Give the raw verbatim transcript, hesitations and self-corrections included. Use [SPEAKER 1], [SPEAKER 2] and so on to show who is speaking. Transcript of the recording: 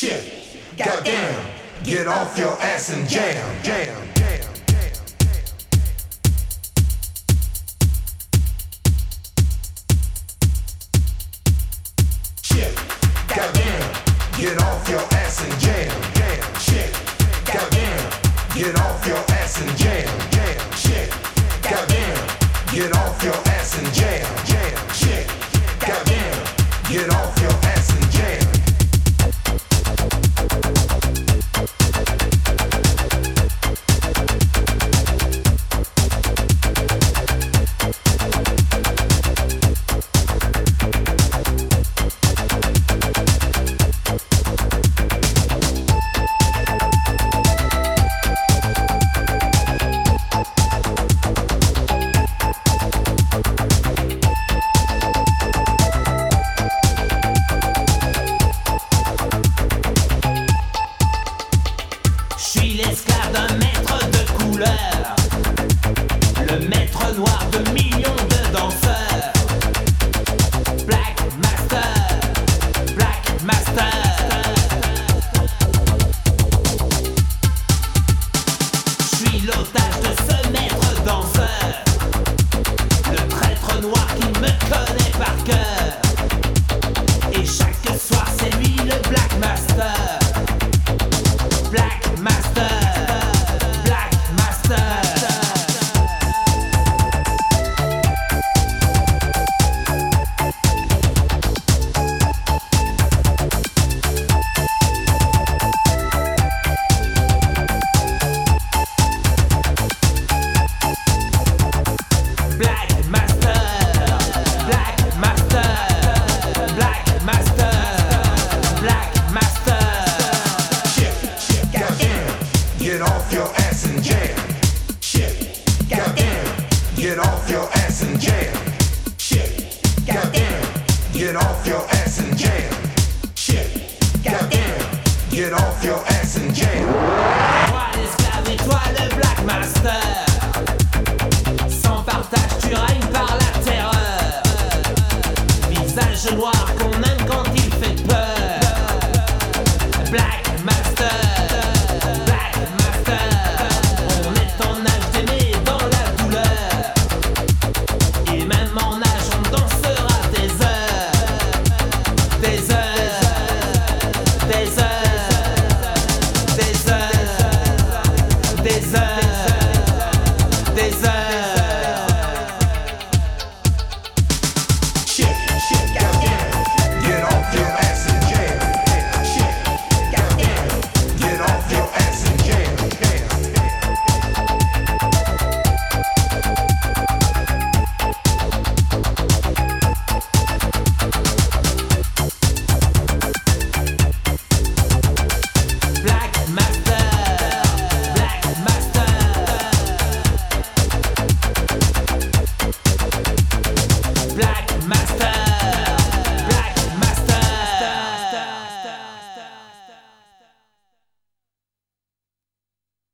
[SPEAKER 1] Shit, goddamn, get off your ass and jam, jam. Get off your ass and jam, jam, shit. Goddamn, get off your ass and jam, jam, shit. Goddamn, get off your ass and jam, jam, shit. Goddamn, get off your ass and jam.
[SPEAKER 2] Noir qu'on aime quand il fait peur. Black